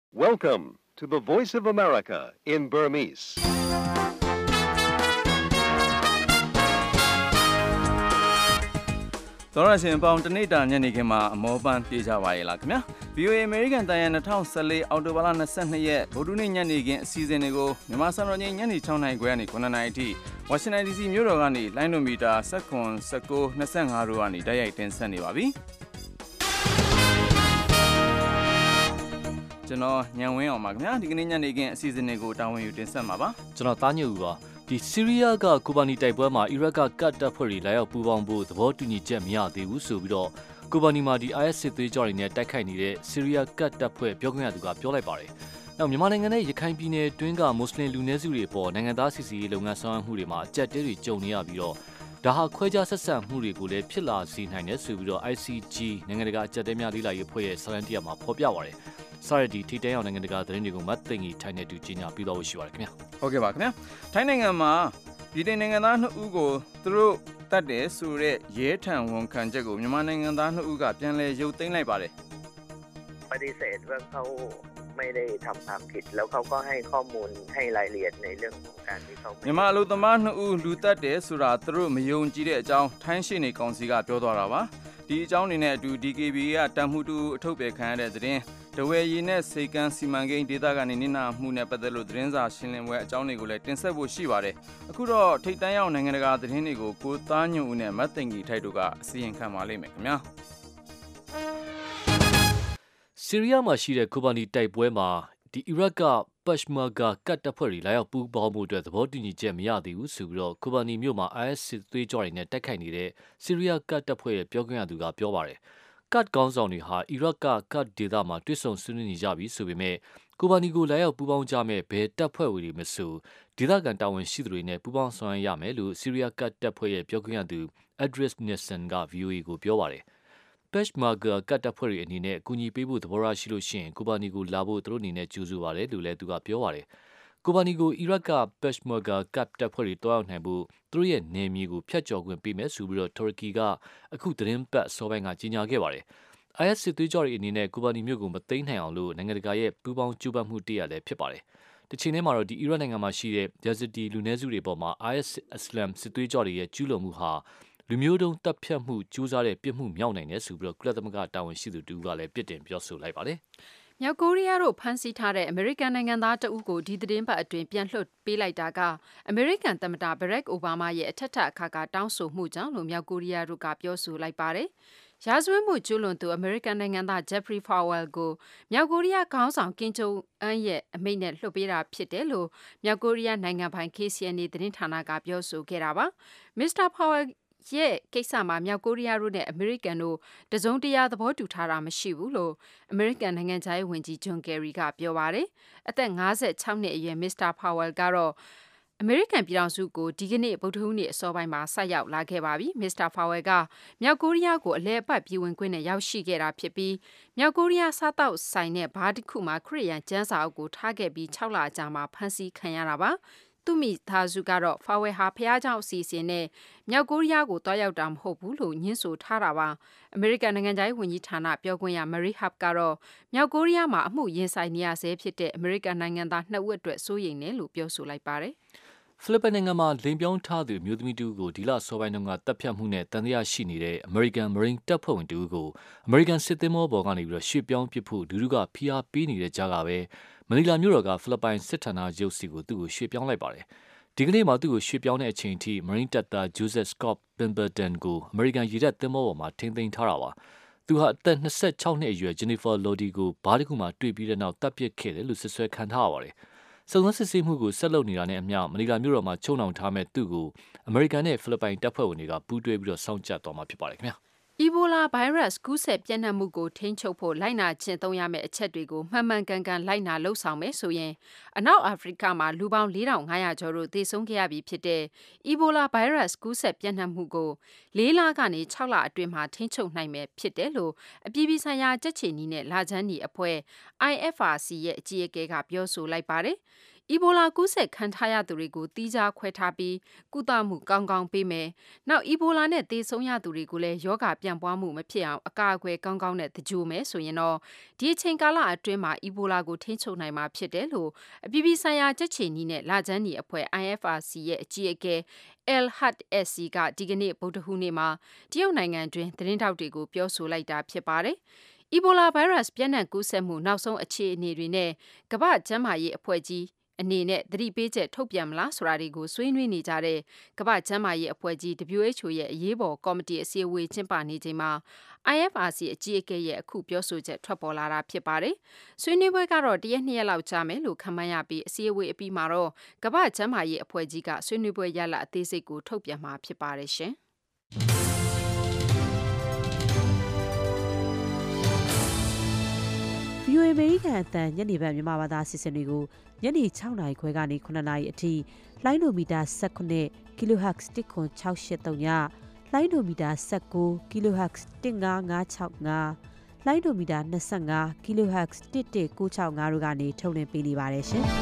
Welcome to the Voice of America in Burmese. ။သောရရှင်ပေါင်းတနေ့တာညနေခင်းမှာအမောပန်းပြေးကြပါရဲ့လားခင်ဗျာ။ VOA American တန်ရန်2014အောက်တိုဘာလ22ရက်ဗုဒ္ဓနေ့ညနေခင်းအစီအစဉ်တွေကိုမြန်မာစံတော်ချိန်ညနေ6:00နာရီခွဲကနေ9:00နာရီအထိဝါရှင်တန် DC မြို့တော်ကနေလိုင်းဒိုမီတာ19 19 25တို့ကနေတိုက်ရိုက်တင်ဆက်နေပါပြီ။ကျွန်တော်ညံဝင်းအောင်ပါခင်ဗျာဒီကနေ့ညနေခင်းအစီအစဉ်တွေကိုတာဝန်ယူတင်ဆက်မှာပါကျွန်တော်သားညူပါဒီဆီးရီးယားကကိုဘာနီတိုက်ပွဲမှာအီရတ်ကကတ်တပ်ဖွဲ့တွေလာရောက်ပူးပေါင်းဖို့သဘောတူညီချက်မရသေးဘူးဆိုပြီးတော့ကိုဘာနီမှာဒီ IS စစ်သွေးကြောတွေနဲ့တိုက်ခိုက်နေတဲ့ဆီးရီးယားကတ်တပ်ဖွဲ့ပြောခွင့်ရသူကပြောလိုက်ပါတယ်နောက်မြန်မာနိုင်ငံနဲ့ရခိုင်ပြည်နယ်တွင်းကမွတ်စလင်လူနည်းစုတွေပေါ်နိုင်ငံသားစစ်စီရေးလုပ်ငန်းဆောင်ရွက်မှုတွေမှာအကြက်တဲတွေကြုံနေရပြီးတော့ဒါဟာခွဲခြားဆက်ဆံမှုတွေကိုလည်းဖြစ်လာစေနိုင်တယ်ဆိုပြီးတော့ ICG နိုင်ငံတကာအကြက်တဲများလေးလာရေးဖွဲ့ရဲ့စာရန်တရားမှာဖော်ပြပါတယ်စရဒီထိတဲအောင်နိုင်ငံတကာသတင်းတွေကိုမတ်သိငီထိုင်းနေတူကြီးညာပြီးတော့ရှိပါတယ်ခင်ဗျာဟုတ်ကဲ့ပါခင်ဗျာထိုင်းနိုင်ငံမှာပြည်ထောင်နိုင်ငံသား2ဦးကိုသူတို့တတ်တယ်ဆိုတဲ့ရဲထံဝန်ခံချက်ကိုမြန်မာနိုင်ငံသား2ဦးကပြန်လည်ရုပ်သိမ်းလိုက်ပါတယ်ปฏิเสธว่าเขาไม่ได้ทำความผิดแล้วเขาก็ให้ข้อมูลให้รายละเอียดในเรื่องของการที่เขาမြန်မာအလုပ်သမား2ဦးလူတတ်တယ်ဆိုတာသူတို့မယုံကြည်တဲ့အကြောင်းထိုင်းရှေ့နေကောင်စီကပြောသွားတာပါဒီအကြောင်းတွေနဲ့အတူ DKB ကတန်မှုတူအထုတ်ပြန်ခံရတဲ့သတင်းတဝယ်ရည်နဲ့စေကန်းစီမံကိန်းဒေသကနေနင်းနာမှုနဲ့ပတ်သက်လို့သတင်းစာရှင်းလင်းပွဲအကြောင်းတွေကိုလည်းတင်ဆက်ဖို့ရှိပါတယ်အခုတော့ထိတ်တန်းရောက်နိုင်ငံတကာသတင်းတွေကိုကိုသားညွန့်ဦးနဲ့မတ်သိငီထိုက်တို့ကအစီရင်ခံပါလိမ့်မယ်ခင်ဗျာဆီးရီးယားမှာရှိတဲ့ကိုဘာနီတိုက်ပွဲမှာဒီအီရတ်ကပတ်ရှ်မာဂါကတ်တပ်ဖွဲ့တွေလာရောက်ပူးပေါင်းမှုအတွက်သဘောတူညီချက်မရသေးဘူးဆိုပြီးတော့ကိုဘာနီမြို့မှာ IS စစ်သွေးကြောတွေနဲ့တိုက်ခိုက်နေတဲ့ဆီးရီးယားကတ်တပ်ဖွဲ့ရဲ့ပြောခွင့်ရသူကပြောပါတယ်ကတ်ကောင်းဆောင်တွေဟာအီရတ်ကကတ်ဒေသမှာတွစ်ဆုံဆွေးနွေးနေကြပြီဆိုပေမဲ့ကိုဘာနီကိုလာရောက်ပူးပေါင်းကြမဲ့ဘယ်တပ်ဖွဲ့တွေမဆိုဒေသခံတာဝန်ရှိသူတွေနဲ့ပူးပေါင်းဆောင်ရွက်ရမယ်လို့ဆီးရီးယားကတ်တပ်ဖွဲ့ရဲ့ပြောခွင့်ရသူ Adris Nissen က VOA ကိုပြောပါတယ်Peshmerga ကတ်တပ်ဖွဲ့တွေအနေနဲ့အကူအညီပေးဖို့သဘောထားရှိလို့ရှိရင်ကိုဘာနီကိုလာဖို့သူတို့အနေနဲ့ကြိုးစားပါတယ်လို့လည်းသူကပြောပါတယ်ကိုဘာနီကိုအီရတ်က Peshmerga ကတ်တပ်ဖွဲ့တွေတောက်နိုင်ဖို့သူတို့ရဲ့နေမြေကိုဖျက်ကျော်ခွင့်ပေးမယ်ဆိုပြီးတော့တူရကီကအခုသတင်းပတ်စောပိုင်းကကြေညာခဲ့ပါတယ်IS စစ်သွေးကြောတွေအနေနဲ့ကိုဘာနီမြို့ကိုမသိမ်းနိုင်အောင်လို့နိုင်ငံတကာရဲ့ပူးပေါင်းကြိုးပမ်းမှုတရလည်းဖြစ်ပါတယ်တချိန်ထဲမှာတော့ဒီအီရတ်နိုင်ငံမှာရှိတဲ့ Yazidi လူနည်းစုတွေပေါ်မှာ IS အစ္စလာမ်စစ်သွေးကြောတွေရဲ့ကျူးလွန်မှုဟာလူမျိုးတုံးတပ်ဖြတ်မှုကျူးစားတဲ့ပြစ်မှုမြောက်နိုင်တယ်ဆိုပြီးတော့ကုလသမဂ္ဂတာဝန်ရှိသူတူကလည်းပြစ်တင်ပြောဆိုလိုက်ပါတယ်။မြောက်ကိုရီးယားတို့ဖမ်းဆီးထားတဲ့အမေရိကန်နိုင်ငံသားတဦးကိုဒီသတင်းပတ်အတွင်းပြန်လွှတ်ပေးလိုက်တာကအမေရိကန်သမ္မတဘရက်အိုဘားမားရဲ့အထက်ထအခါကတောင်းဆိုမှုကြောင့်လို့မြောက်ကိုရီးယားတို့ကပြောဆိုလိုက်ပါတယ်။ရာဇဝတ်မှုကျူးလွန်သူအမေရိကန်နိုင်ငံသား Jeffrey Falwell ကိုမြောက်ကိုရီးယားခေါင်းဆောင်ကင်ဂျုံအန်ရဲ့အမိန့်နဲ့လွှတ်ပေးတာဖြစ်တယ်လို့မြောက်ကိုရီးယားနိုင်ငံပိုင် KCNA သတင်းဌာနကပြောဆိုခဲ့တာပါ။ Mr. Falwellရဲ့ကိစ္စမှာမြောက်ကိုရီးယားတို့နဲ့အမေရိကန်တို့တစုံတရာသဘောတူထားတာမရှိဘူးလို့အမေရိကန်နိုင်ငံခြားရေးဝန်ကြီးဂျွန်ကယ်ရီကပြောပါတယ်။အသက်56နှစ်အရွယ် Mr. Powell ကတော့အမေရိကန်ပြည်ထောင်စုကိုဒီကနေ့ဗုဒ္ဓဟူးနေ့အစောပိုင်းမှာဆိုက်ရောက်လာခဲ့ပါပြီ။ Mr. Powell ကမြောက်ကိုရီးယားကိုအလဲအပတ်ပြည်ဝင်ခွင့်နဲ့ရောက်ရှိခဲ့တာဖြစ်ပြီးမြောက်ကိုရီးယားစားတောက်ဆိုင်နဲ့ဘားတစ်ခုမှာခရစ်ယာန်ကျမ်းစာအုပ်ကိုထားခဲ့ပြီး6လအကြာမှာဖမ်းဆီးခံရတာပါ။သူမိသားစုကတော့ Falwell ဟာဖျားเจ้าအစီအစဉ်နဲ့မြောက်ကိုရီးယားကိုတွားရောက်တာမဟုတ်ဘူးလို့ညှင်းဆိုထားတာပါအမေရိကန်နိုင်ငံခြားရေးဝန်ကြီးဌာနပြောခွင့်ရ Marie Harf ကတော့မြောက်ကိုရီးယားမှာအမှုရင်ဆိုင်နေရဆဲဖြစ်တဲ့အမေရိကန်နိုင်ငံသား2ဦးအတွက်စိုးရိမ်တယ်လို့ပြောဆိုလိုက်ပါတယ်ဖိလစ်ပိုင်နိုင်ငံမှာလိမ်ပြောင်းထားသူမျိုးသမီးတူကိုဒီလစောပိုင်းတုန်းကတပ်ဖြတ်မှုနဲ့တန်တရားရှိနေတဲ့အမေရိကန်မရိန်းတပ်ဖွဲ့ဝင်တူကိုအမေရိကန်စစ်သင်္ဘောပေါ်ကနေပြီးတော့ရွှေ့ပြောင်းပစ်ဖို့လူထုကဖိအားပေးနေတဲ့ကြားကပဲမနီလာမြို့တော်ကဖိလစ်ပိုင်စစ်ဌာနချုပ်စီကိုသူ့ကိုရွှေ့ပြောင်းလိုက်ပါတယ်ဒီကနေ့မှသူ့ကိုရွှေ့ပြောင်းတဲ့အချိန်ထိမရိန်းတပ်သား Joseph Scott Pemberton ကိုအမေရိကန်ရေတပ်သင်္ဘောပေါ်မှာထိန်းသိမ်းထားတာပါသူဟာအသက်26နှစ်အရွယ် Jennifer Lodi ကိုဘားတစ်ခုမှတွေ့ပြီးတဲ့နောက်တပ်ပစ်ခဲ့တယ်လို့ဆွဆွဲခံထားရပါတယ်စုံစမ်းစစ်ဆေးမှုကိုဆက်လုပ်နေတာနဲ့အမျှမနီလာမြို့တော်မှာချုံနှောင်ထားမဲ့သူ့ကိုအမေရိကန်နဲ့ဖိလစ်ပိုင်တပ်ဖွဲ့ဝင်တွေကပူးတွဲပြီးတော့စောင့်ကြပ်သွားမှာဖြစ်ပါတယ်ခင်ဗျာအီဘိုလာဗိုင်းရပ်စ်ကူးစက်ပြန့်နှံ့မှုကိုထိန်းချုပ်ဖို့လိုက်နာကျင့်သုံးရမယ့်အချက်တွေကိုမှန်မှန်ကန်ကန်လိုက်နာလှုပ်ဆောင်မယ်ဆိုရင်အနောက်အာဖရိကမှာလူပေါင်း4500ကျော်တို့သေဆုံးခဲ့ရပြီဖြစ်တဲ့အီဘိုလာဗိုင်းရပ်စ်ကူးစက်ပြန့်နှံ့မှုကို4လကနေ6လအတွင်းမှာထိန်းချုပ်နိုင်မယ်ဖြစ်တယ်လို့အပြည်ပြည်ဆိုင်ရာကြက်ခြေနီနဲ့လာချမ်းနီအဖွဲ့ IFRC ရဲ့အကြီးအကဲကပြောဆိုလိုက်ပါတယ်။အီဘိုလာကူးစက်ခံထားရသူတွေကိုတီးခြားခွဲထားပြီးကုသမှုကောင်းကောင်းပေးမယ်။နောက်အီဘိုလာနဲ့သေဆုံးရသူတွေကိုလည်းရောဂါပြန့်ပွားမှုမဖြစ်အောင်အကာအကွယ်ကောင်းကောင်းနဲ့တကြိုမယ်ဆိုရင်တော့ဒီအချိန်ကာလအတွင်းမှာအီဘိုလာကိုထိန်းချုပ်နိုင်မှာဖြစ်တယ်လို့အပြည်ပြည်ဆိုင်ရာကြက်ချေနီနဲ့လာချမ်းနီအဖွဲ့ IFRC ရဲ့အကြီးအကဲ El Had SC ကဒီကနေ့ဗုဒ္ဓဟူးနေ့မှာတရုတ်နိုင်ငံတွင်သတင်းထောက်တွေကိုပြောဆိုလိုက်တာဖြစ်ပါတယ်။အီဘိုလာဗိုင်းရပ်စ်ပြန့်နှံ့ကူးစက်မှုနောက်ဆုံးအခြေအနေတွေနဲ့ကမ္ဘာ့ကျန်းမာရေးအဖွဲ့ကြီးအနေနဲ့သတိပေးချက်ထုတ်ပြန်မလားဆိုတာတွေကိုဆွေးနွေးနေကြတဲ့ကမ္ဘာ့ကျန်းမာရေးအဖွဲ့ကြီး WHO ရဲ့အရေးပေါ်ကော်မတီအစည်းအဝေးကျင်းပနေချိန်မှာ IFRC အကြီးအကဲရဲ့အခုပြောဆိုချက်ထွက်ပေါ်လာတာဖြစ်ပါတယ်။ဆွေးနွေးပွဲကတော့1 ရက် 2 ရက်လောက်ကြာမယ်လို့ခန့်မှန်းရပြီးအစည်းအဝေးအပြီးမှာတော့ကမ္ဘာ့ကျန်းမာရေးအဖွဲ့ကြီးကဆွေးနွေးပွဲရလဒ်အသေးစိတ်ကိုထုတ်ပြန်မှာဖြစ်ပါတယ်ရှင်။ VOA အမေရိကန်အသံညနေပိုင်းမြန်မာဘာသာအစီအစဉ်တွေကိုညနေ6:00 နာရီခွဲကနေ9:00 နာရီအထိလိုင်းဒိုမီတာ19 kHz 10683ညလိုင်းဒိုမီတာ19 kHz 15565လိုင်းဒိုမီတာ25 kHz 11965တို့ကနေထုတ်လွှင့်ပေးနေပါတယ်ရှင်။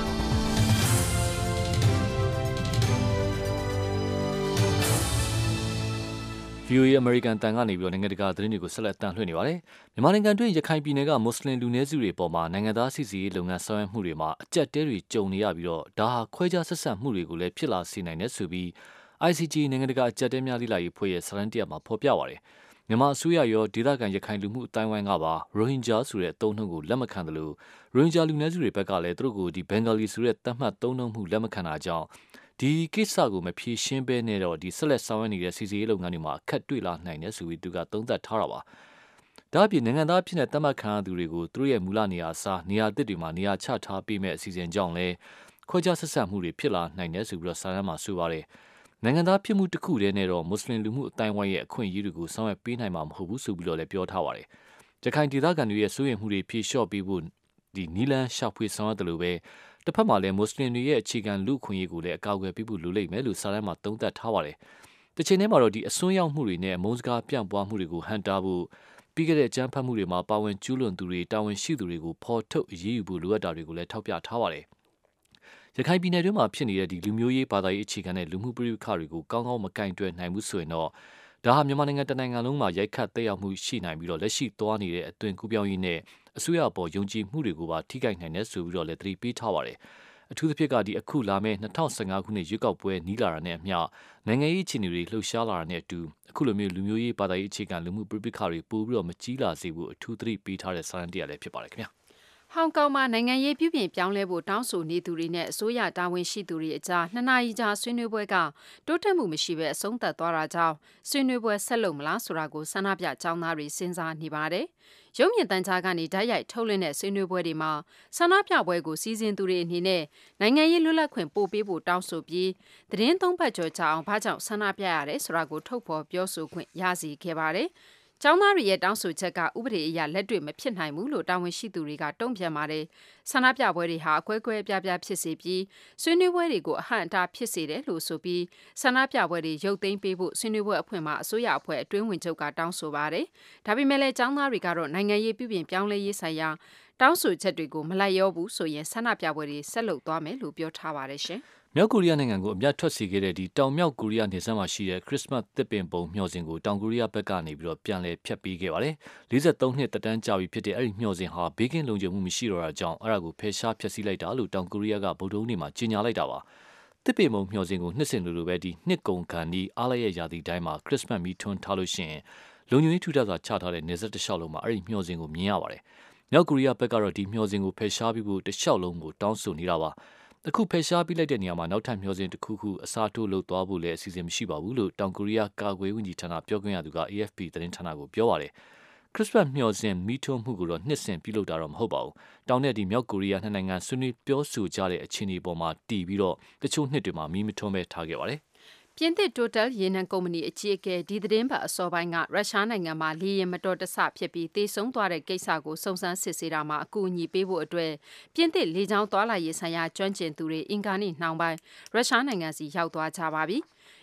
VOA အမေရိကန်တန်ကနေပြီးတော့နိုင်ငံတကာသတင်းတွေကိုဆက်လက်တန်လှည့်နေပါတယ်။မြန်မာနိုင်ငံတွင်းရခိုင်ပြည်နယ်ကမွတ်စလင်လူနည်းစုတွေပေါ်မှာနိုင်ငံသားစီစီရေးလုပ်ငန်းဆောင်ရွက်မှုတွေမှာအကျပ်တဲတွေကြုံနေရပြီးတော့ဒါဟာခွဲခြားဆက်ဆံမှုတွေကိုလည်းဖြစ်လာစေနိုင်တယ်ဆိုပြီး ICG နိုင်ငံတကာအကျပ်တဲများလိလာရေးဖွဲ့ရဲ့စာရန်တရမှာဖော်ပြပါတယ်။မြန်မာအစိုးရရောဒေသခံရခိုင်လူမှုအတိုင်းဝိုင်းကပါရိုဟင်ဂျာဆိုတဲ့အသုံးအနှုန်းကိုလက်မခံတယ်လို့ရိုဟင်ဂျာလူနည်းစုတွေဘက်ကလည်းသူတို့ကိုဒီဘင်္ဂါလီဆိုတဲ့သတ်မှတ်သုံးနှုန်းမှုလက်မခံတာကြောင့်ဒီကိစ္စကိုမဖြေရှင်းဘဲနဲ့တော့ဒီဆက်လက်ဆောင်ရွက်နေတဲ့စီစီရေးလုပ်ငန်းတွေမှာအခက်တွေ့လာနိုင်တယ်ဆိုပြီးသူကသုံးသပ်ထားတာပါ။ဒါ့အပြင်နိုင်ငံသားဖြစ်တဲ့သတ်မှတ်ခံရသူတွေကိုသူတို့ရဲ့မူလနေရာစားနေရာသစ်တွေမှာနေရာချထားပေးမဲ့အစီအစဉ်ကြောင့်လည်းခွဲခြားဆက်ဆံမှုတွေဖြစ်လာနိုင်တယ်ဆိုပြီးတော့စာရန်မှာဆိုပါတယ်။နိုင်ငံသားဖြစ်မှုတစ်ခုတည်းနဲ့တော့မွတ်စလင်လူမှုအတိုင်းဝိုင်းရဲ့အခွင့်အရေးတွေကိုဆောင်ရွက်ပေးနိုင်မှာမဟုတ်ဘူးဆိုပြီးတော့လည်းပြောထားပါတယ်။ရခိုင်ဒေသခံတွေရဲ့စိုးရိမ်မှုတွေဖြေလျှော့ပေးဖို့ဒီနီလန်းရှာဖွေဆောင်ရွက်တယ်လို့ပဲတစ်ဖက်မှာလည်းမွတ်စလင်တွေရဲ့အခြေခံလူ့အခွင့်အရေးကိုလည်းအကာအကွယ်ပေးဖို့လိုလိမ့်မယ်လို့စာရန်မှာသုံးသပ်ထားပါတယ်။တစ်ချိန်တည်းမှာတော့ဒီအစွန်းရောက်မှုတွေနဲ့အမုန်းစကားပြန့်ပွားမှုတွေကိုဟန်တာဖို့ပြီးခဲ့တဲ့အကြမ်းဖက်မှုတွေမှာပါဝင်ကျူးလွန်သူတွေတာဝန်ရှိသူတွေကိုဖော်ထုတ်အရေးယူဖို့လိုအပ်တာတွေကိုလည်းထောက်ပြထားပါတယ်။ရခိုင်ပြည်နယ်တွင်းမှာဖြစ်နေတဲ့ဒီလူမျိုးရေးဘာသာရေးအခြေခံတဲ့လူမှုပဋိပက္ခတွေကိုကောင်းကောင်းမကင်တွယ်နိုင်ဘူးဆိုရင်တော့ဒါဟာမြန်မာနိုင်ငံတနိုင်ငံလုံးမှာရိုက်ခတ်သက်ရောက်မှုရှိနိုင်ပြီးတော့လက်ရှိသွားနေတဲ့အသွင်ကူးပြောင်းရေးနဲ့အစိုးရအပေါ်ယုံကြည်မှုတွေကိုပါထိခိုက်နိုင်တယ်ဆိုပြီးတော့လည်းသတိပေးထားပါတယ်။အထူးသဖြင့်ကဒီအခုလာမယ့်2015ခုနှစ်ရွေးကောက်ပွဲနီးလာတာနဲ့အမျှနိုင်ငံရေးအခြေအနေတွေလှုပ်ရှားလာတာနဲ့အတူအခုလိုမျိုးလူမျိုးရေးဘာသာရေးအခြေခံလူမှုပဋိပက္ခတွေပိုပြီးတော့မကြီးလာစေဖို့အထူးသတိပေးထားတဲ့စာရန်တရားလည်းဖြစ်ပါတယ်ခင်ဗျာ။ဟောင်ကောင်မှာနိုင်ငံရေးပြုပြင်ပြောင်းလဲဖို့တောင်းဆိုနေသူတွေနဲ့အစိုးရတာဝန်ရှိသူတွေအကြား2 နာရီကြာဆွေးနွေးပွဲကတိုးတက်မှုမရှိဘဲအဆုံးသတ်သွားတာကြောင့်ဆွေးနွေးပွဲဆက်လုပ်မလားဆိုတာကိုဆန္ဒပြကျောင်းသားတွေစဉ်းစားနေပါတယ်။ရုပ်မြင်သံကြားကနေဓာတ်ရိုက်ထုတ်လွှင့်တဲ့ဆွေးနွေးပွဲတွေမှာဆန္ဒပြပွဲကိုစီစဉ်သူတွေအနေနဲ့နိုင်ငံရေးလွတ်လပ်ခွင့်ပို့ပေးဖို့တောင်းဆိုပြီးသတင်း3 ပတ်ကျော်ကြာအောင်ဘာကြောင့်ဆန္ဒပြရတယ်ဆိုတာကိုထုတ်ဖော်ပြောဆိုခွင့်ရစေခဲ့ပါတယ်။ကျောင်းသားတွေရဲ့တောင်းဆိုချက်ကဥပဒေအရလက်တွေ့မဖြစ်နိုင်ဘူးလို့တာဝန်ရှိသူတွေကတုံ့ပြန်ပါတယ်။ဆန္ဒပြပွဲတွေဟာအကွဲကွဲပြားပြားဖြစ်စေပြီးဆွေးနွေးပွဲတွေကိုအဟန့်အတားဖြစ်စေတယ်လို့ဆိုပြီးဆန္ဒပြပွဲတွေရုပ်သိမ်းပေးဖို့ဆွေးနွေးပွဲအဖွဲ့မှာအစိုးရအဖွဲ့အတွင်းဝင်ချုပ်ကတောင်းဆိုပါတယ်။ဒါပေမဲ့လည်းကျောင်းသားတွေကတော့နိုင်ငံရေးပြုပြင်ပြောင်းလဲရေးဆိုင်ရာတောင်းဆိုချက်တွေကိုမလိုက်လျောဘူးဆိုရင်ဆန္ဒပြပွဲတွေဆက်လုပ်သွားမယ်လို့ပြောထားပါတယ်ရှင်။မြောက်ကိုရီးယားနိုင်ငံကိုအမြတ်ထွက်စေခဲ့တဲ့ဒီတောင်မြောက်ကိုရီးယားနေဆက်မှာရှိတဲ့ခရစ်စမတ်သစ်ပင်ပုံမျှော်စင်ကိုတောင်ကိုရီးယားဘက်ကနေပြီးတော့ပြန်လည်ဖျက်ပေးခဲ့ပါတယ်။43နှစ်တက်တန်းကြာပြီဖြစ်တဲ့အဲ့ဒီမျှော်စင်ဟာဘေးကင်းလုံခြုံမှုမရှိတော့တာကြောင့်အဲ့ဒါကိုဖယ်ရှားဖျက်ဆီးလိုက်တာလို့တောင်ကိုရီးယားကဗုဒ္ဓဟူးနေ့မှာကြေညာလိုက်တာပါ။သစ်ပင်ပုံမျှော်စင်ကိုနှစ်စဉ်လိုပဲဒီနှစ်ကုန်ခါနီးအားလရဲ့ရာသီတိုင်းမှာခရစ်စမတ်မီထွန်းထားလို့ရှိရင်လုံခြုံရေးထူထပ်စွာချထားတဲ့နေဆက်တစ်လျှောက်လုံးမှာအဲ့ဒီမျှော်စင်ကိုမြင်ရပါတယ်။မြောက်ကိုရီးယားဘက်ကတော့ဒီမျှော်စင်ကိုဖယ်ရှားပြီးဖို့တစ်လျှောက်လုံးကိုတောင်းဆိုနေတာပါ။အခုဖယ်ရှားပြီးလိုက်တဲ့နေရာမှာနောက်ထပ်မျှော်စင်တစ်ခုခုအစားထိုးလုပ်သွားဖို့လည်းအစီအစဉ်မရှိပါဘူးလို့တောင်ကိုရီးယားကာကွယ်ဝန်ကြီးဌာနပြောခွင့်ရသူက AFP သတင်းဌာနကိုပြောပါတယ်။ခရစ်စမတ်မျှော်စင်မီးထွန်းမှုကိုတော့နှစ်စဉ်ပြုလုပ်တာတော့မဟုတ်ပါဘူး။တောင်နဲ့ဒီမြောက်ကိုရီးယားနှစ်နိုင်ငံဆွေးနွေးပြောဆိုကြတဲ့အခြေအနေပေါ်မှာတည်ပြီးတော့တချို့နှစ်တွေမှာမီးမထွန်းပဲထားခဲ့ပါတယ်။ပြင်သစ်တိုတယ်ရေနံကုမ္ပဏီအကြီးအကဲဒီသတင်းပတ်အစောပိုင်းကရုရှားနိုင်ငံမှာလေယာဉ်မတော်တဆဖြစ်ပြီးသေဆုံးသွားတဲ့ကိစ္စကိုစုံစမ်းစစ်ဆေးတာမှာအကူအညီပေးဖို့အတွက်ပြင်သစ်လေကြောင်းသွားလာရေးဆိုင်ရာကျွမ်းကျင်သူတွေအင်ကာနေ့နှောင်းပိုင်းရုရှားနိုင်ငံစီရောက်သွားကြပါပြီ။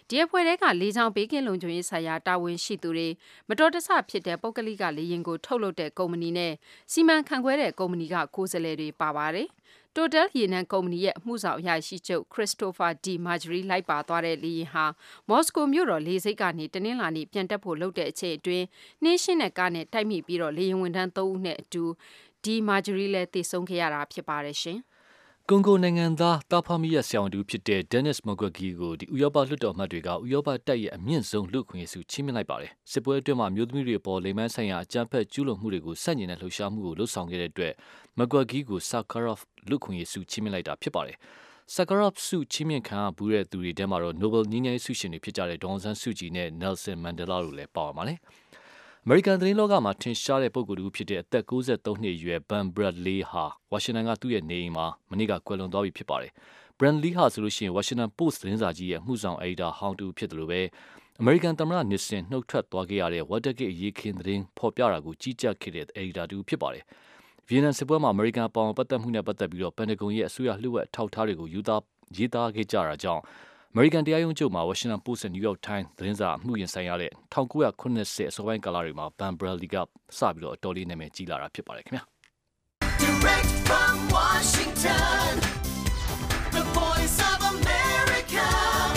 ဒီအဖွဲ့တွေကလေကြောင်းဘေးကင်းလုံခြုံရေးဆိုင်ရာတာဝန်ရှိသူတွေမတော်တဆဖြစ်တဲ့ပုဂ္ဂလိကလေယာဉ်ကိုထုတ်လုပ်တဲ့ကုမ္ပဏီနဲ့စီမံခန့်ခွဲတဲ့ကုမ္ပဏီကကိုယ်စားလှယ်တွေပါပါတယ်။ Total ရေနံကုမ္ပဏီရဲ့အမှုဆောင်အရာရှိချုပ် Christopher D. Margery လိုက်ပါသွားတဲ့လေယာဉ်ဟာမော်စကိုမြို့တော်လေဆိပ်ကနေတနင်္လာနေ့ပြန်တက်ဖို့လုပ်တဲ့အချိန်အတွင်းနှင်းရှင်းတဲ့ကားနဲ့တိုက်မိပြီးတော့လေယာဉ်ဝန်ထမ်း3ဦးနဲ့အတူ D. Margery လည်းသေဆုံးခဲ့ရတာဖြစ်ပါတယ်ရှင်။ကွန်ဂိုနိုင်ငံသားတာဖာမီရဲ့ဆရာဝန်တူဖြစ်တဲ့ Denis Mukwege ကိုဥရောပလွှတ်တော်အမတ်တွေကဥရောပတပ်ရဲ့အမြင့်ဆုံးလူ့အခွင့်အရေးဆုချီးမြှင့်လိုက်ပါတယ်။စစ်ပွဲအတွင်းမှာမျိုးသမီးတွေပေါ်လိမ်မိုင်းဆိုင်ရာအကြမ်းဖက်ကျူးလွန်မှုတွေကိုဆန့်ကျင်တဲ့လှုပ်ရှားမှုကိုလှုပ်ဆောင်ခဲ့တဲ့အတွက် Mukwege ကို Sakharov လူ့အခွင့်အရေးဆုချီးမြှင့်လိုက်တာဖြစ်ပါတယ်။ Sakharov ဆုချီးမြှင့်ခံရဘူးတဲ့သူတွေထဲမှာတော့ Nobel ငြိမ်းချမ်းရေးဆုရှင်တွေဖြစ်ကြတဲ့ဒေါ်အောင်ဆန်းစုကြည်နဲ့ Nelson Mandela တို့လည်းပါဝင်ပါတယ်။ အမေရိကန်သတင်းလောကမှာထင်ရှားတဲ့ပုဂ္ဂိုလ်တစ်ဦးဖြစ်တဲ့အသက်63နှစ်အရွယ် Ben Bradley ဟာဝါရှင်တန်ကသူ့ရဲ့နေအိမ်မှာမနေ့ကကွယ်လွန်သွားပြီဖြစ်ပါတယ်။ Bradley ဟာဆိုလို့ရှိရင် Washington Post သတင်းစာကြီးရဲ့အမှုဆောင်အယ်ဒီတာဟောင်းတူဖြစ်တယ်လို့ပဲအမေရိကန်သမ္မတနစ်စင်နှုတ်ထွက်သွားခဲ့ရတဲ့ Watergate အရေးခင်းသတင်းဖော်ပြတာကိုကြီးကြပ်ခဲ့တဲ့အယ်ဒီတာတူဖြစ်ပါတယ်။ ဗီယက်နမ်စစ်ပွဲမှာအမေရိကန်ပါဝင်ပတ်သက်မှုနဲ့ပတ်သက်ပြီးပန်တဂွန်ရဲ့အစိုးရလျှို့ဝှက်အထောက်အထားတွေကိုရေးသားခဲ့ကြတာကြောင့်အမေရိကန်တရားရုံးချုပ်မှာ Washington Post နဲ့ New York Times သတင်းစာအမှုရင်ဆိုင်ရတဲ့1980အစောပိုင်းကာလတွေမှာ Ben Bradley ကစပြီးအတော်လေးနာမည်ကြီးလာတာဖြစ်ပါတယ်ခင်ဗျာ Direct from Washington, the voice of America,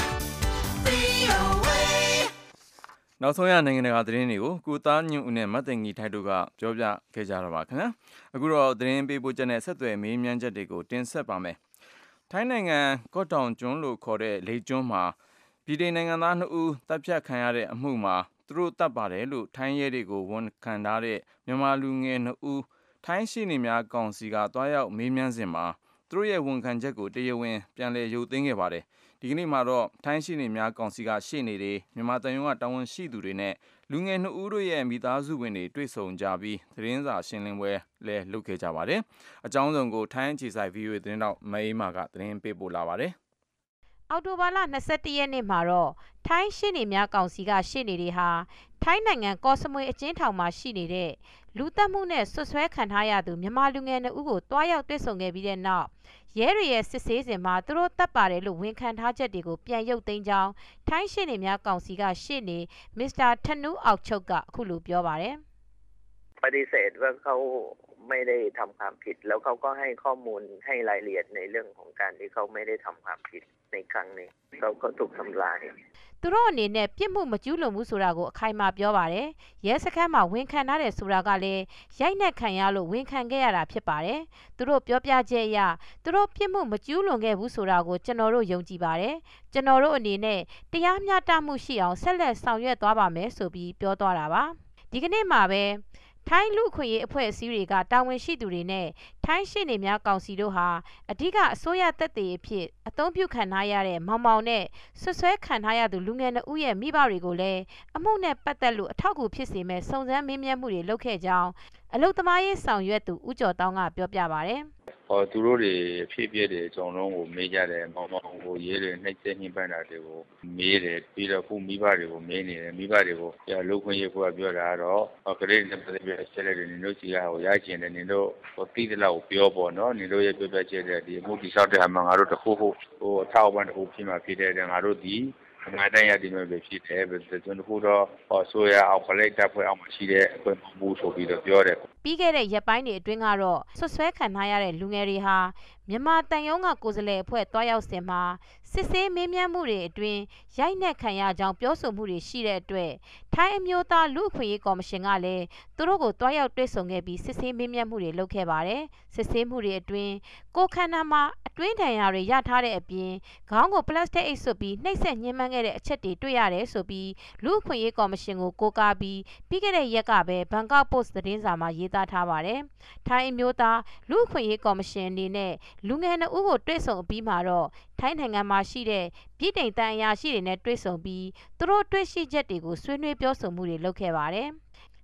VOA. နောက်ဆုံးရနိုင်ငံတကာသတင်းတွေကိုကိုသားညွန့်ဦးနဲ့မတ်သိင်ကြီးထိုက်တို့ကပြောပြခဲ့ကြတာပါခင်ဗျာအခုတော့သတင်းပေးပို့ချက်နဲ့ဆက်သွယ်မေးမြန်းချက်တွေကိုတင်ဆက်ပါမယ်ထိုင်းနိုင်ငံကော့တောင်ကျွန်းလို့ခေါ်တဲ့လေကျွန်းမှာပြည်ထောင်နိုင်ငံသား2ဦးတပ်ဖြတ်ခံရတဲ့အမှုမှာသူတို့တပ်ပါတယ်လို့ထိုင်းရဲတွေကိုဝန်ခံထားတဲ့မြန်မာလူငယ်2ဦးထိုင်းရှေ့နေများကောင်စီကတွားရောက်မေးမြန်းစဉ်မှာသူတို့ရဲ့ဝန်ခံချက်ကိုတရားဝင်ပြန်လည်ရုပ်သိမ်းခဲ့ပါတယ်ဒီကနေ့မှာတော့ထိုင်းရှေ့နေများကောင်စီကရှေ့နေတွေမြန်မာတန်ယုံကတာဝန်ရှိသူတွေနဲ့လူငယ်2ဦးတို့ရဲ့မိသားစုဝင်တွေတွေ့ဆုံကြပြီးသတင်းစာရှင်းလင်းပွဲလည်းလုပ်ခဲ့ကြပါတယ်အကြောင်းစုံကိုထိုင်းအခြေစိုက် VOA သတင်းတောက်မအေးမာကသတင်းပေးပို့လာပါတယ်အော်တိုဘာလ21ရက်နေ့မှာတော့ထိုင်းရှေ့နေများကောင်စီကရှေ့နေတွေဟာထိုင်းနိုင်ငံကော့စမွေအကျဉ်းထောင်မှာရှိနေတဲ့လူသက်မှုနဲ့ဆွဆွဲခံထားရသူမြန်မာလူငယ်2ဦးကိုတွားရောက်တွေ့ဆုံခဲ့ပြီးတဲ့နောက်ရဲတွေရဲ့စစ်ဆေးစဉ်မှာသူတို့တပ်ပါတယ်လို့ဝန်ခံထားချက်တွေကိုပြန်ရုပ်သိမ်းကြောင်းထိုင်းရှေ့နေများကောင်စီကရှေ့နေမစ္စတာထနူးအောက်ချုပ်ကအခုလိုပြောပါတယ်ปฏิเสธว่าเขาไม่ได้ทำความผิดแล้วเขาก็ให้ข้อมูลให้รายละเอียดในเรื่องของการที่เขาไม่ได้ทำความผิดในครั้งนี้เขาก็ถูกทำลายသူတို့အနေနဲ့ပြစ်မှုမကျူးလွန်ဘူးဆိုတာကိုအခိုင်အမာပြောပါတယ်ရဲစခန်းမှာဝန်ခံထားတယ်ဆိုတာကလည်းရိုက်နှက်ခံရလို့ဝန်ခံခဲ့ရတာဖြစ်ပါတယ်သူတို့ပြောပြချက်အရသူတို့ပြစ်မှုမကျူးလွန်ခဲ့ဘူးဆိုတာကိုကျွန်တော်တို့ယုံကြည်ပါတယ်ကျွန်တော်တို့အနေနဲ့တရားမျှတမှုရှိအောင်ဆက်လက်ဆောင်ရွက်သွားပါမယ်ဆိုပြီးပြောသွားတာပါဒီကနေ့မှာပဲထိုင်းလူခွင့်ရေးအဖွဲ့အစည်းတွေကတာဝန်ရှိသူတွေနဲ့ထိုင်းရှေ့နေများကောင်စီတို့ဟာအဓိကအစိုးရတပ်တွေအဖြစ်အသုံးပြုခံထားရတဲ့မောင်မောင်နဲ့ဆွဆွဲခံထားရသူလူငယ်2ဦးရဲ့မိဘတွေကိုလည်းအမှုနဲ့ပတ်သက်လို့အထောက်အကူဖြစ်စေမဲ့စုံစမ်းမေးမြန်းမှုတွေလုပ်ခဲ့ကြောင်းအလုသမားရေးဆောင်ရွက်သူဦးကျော်တောင်းကပြောပြပါတယ်သူတို့တွေဖြစ်ဖြစ်တယ်ကျွန်တော်တို့ကိုမေးကြတယ်မောင်မောင်ကိုရေးတယ်နှိမ့်ဆက်ညှိပန်းတာတွေကိုမေးတယ်ပြီးတော့ခုမိဘတွေကိုမေးနေတယ်မိဘတွေကိုလူခွင့်ရေးကိုပြောတာကတော့ကလေးတွေနဲ့ပတ်သက်ပြီးဆက်လက်နေတို့စီကရကျင်တယ်နေတို့တိတိလောက်ပြောပေါ့နော်နေတို့ရဲ့ပြောပြချက်တွေဒီမှုတိဆောက်တဲ့မှာငါတို့တခုခုအထောက်အပံ့တခုဖြစ်မှာဖြစ်တဲ့ငါတို့ဒီအမှန်တမ်းရဒီမျိုးပဲဖြစ်တယ်ကျွန်တော်တို့ဆိုရအောင်ဖလိုက်တပ်ဖွဲ့အောင်ရှိတဲ့အခွင့်အမှုဆိုပြီးတော့ပြောတယ်ပြီးခဲ့တဲ့ရက်ပိုင်းတွေအတွင်းကတော့ဆွဆွဲခံထားရတဲ့လူငယ်တွေဟာမြန်မာတန်ယုံကကိုယ်စားလှယ်အဖွဲ့တွားရောက်စဉ်မှာစစ်ဆေးမေးမြန်းမှုတွေအတွင်းရိုက်နှက်ခံရကြောင်းပြောဆိုမှုတွေရှိတဲ့အတွက်ထိုင်းအမျိုးသားလူ့အခွင့်အရေးကော်မရှင်ကလည်းသူတို့ကိုတွားရောက်တွေ့ဆုံခဲ့ပြီးစစ်ဆေးမေးမြန်းမှုတွေလုပ်ခဲ့ပါတယ်စစ်ဆေးမှုတွေအတွင်းကိုခန္ဓာမှာအတွင်းဒဏ်ရာတွေရထားတဲ့အပြင်ခေါင်းကိုပလတ်စတစ်အိတ်ဆွတ်ပြီးနှိပ်စက်ညှဉ်းပန်းခဲ့တဲ့အချက်တွေတွေ့ရတယ်ဆိုပြီးလူ့အခွင့်အရေးကော်မရှင်ကိုကိုးကားပြီးပြီးခဲ့တဲ့ရက်ကပဲဘန်ကောက်ပို့စ်သတင်းစာမှာရေးသားထားပါတယ်ထိုင်းအမျိုးသားလူ့အခွင့်အရေးကော်မရှင်အနေနဲ့လူငယ်2ဦးကိုတွေ့ဆုံအပြီးမှာတော့ထိုင်းနိုင်ငံမှာရှိတဲ့ပြည်ထောင်တန်အရာရှိတွေနဲ့တွေ့ဆုံပြီးသူတို့တွေ့ရှိချက်တွေကိုဆွေးနွေးပြောဆိုမှုတွေလုပ်ခဲ့ပါတယ်